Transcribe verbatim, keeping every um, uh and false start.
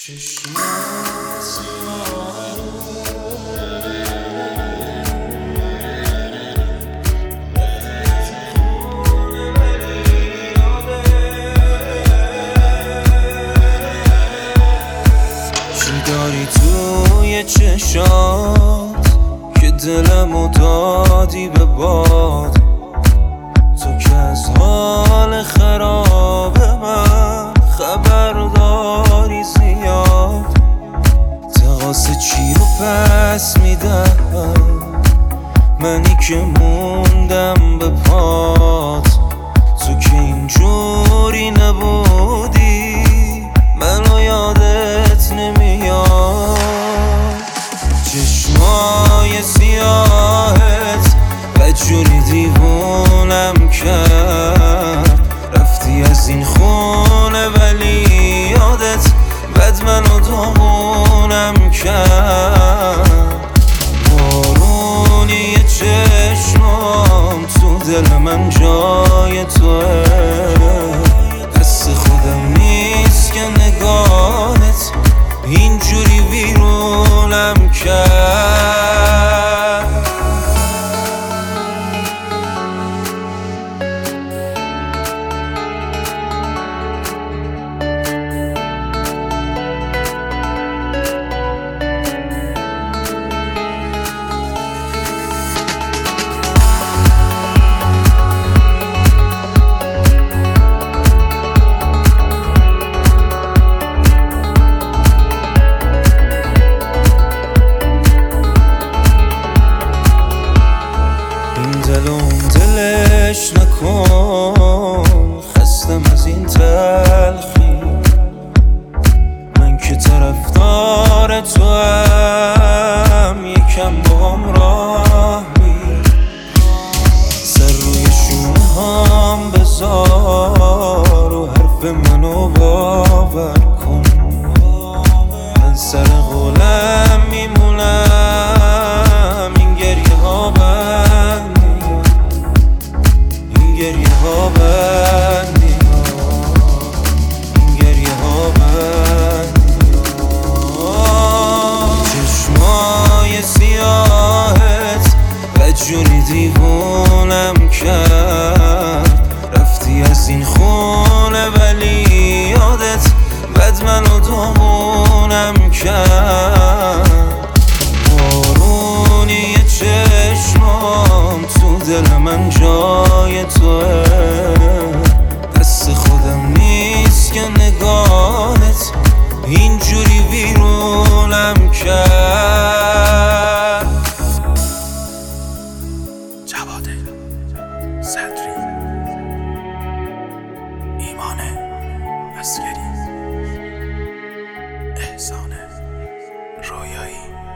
داری توی چشات که دلمو دادی به باد، تو که از حال خراب من خبر داری زیاد. تقاس چی رو پس میدم منی که موندم به پات، تو که اینجوری نبودی منو یادت نمیاد. چشمای سیاهت بدجوری دیوونم کرد، رفتی از این خونه ولی یادت بد منو داغونم کرد. بارونی چشمام تو دل من جای توه، دست خودم نیست که نگاهت اینجوری ویرونم کرد. دلم دلش نکن، خستم از این تلخی، من که طرفدار تو هم یکم با هم راه می، سر روی شونه هم بذار و حرف منو باور کن. من سر قولم میمونم، این گریه ها بند این گریه ها بندی این گریه ها بندی چشمای سیاهت بدجوری دیوونم کرد، رفتی از این خونه ولی یادت بد منو داغونم کرد. بارونی چشمام تو دل من جای توه، دست خودم نیست که نگاهت اینجوری ویرونم کرد. جواد صدری، ایمان عسکری، احسان رویایی.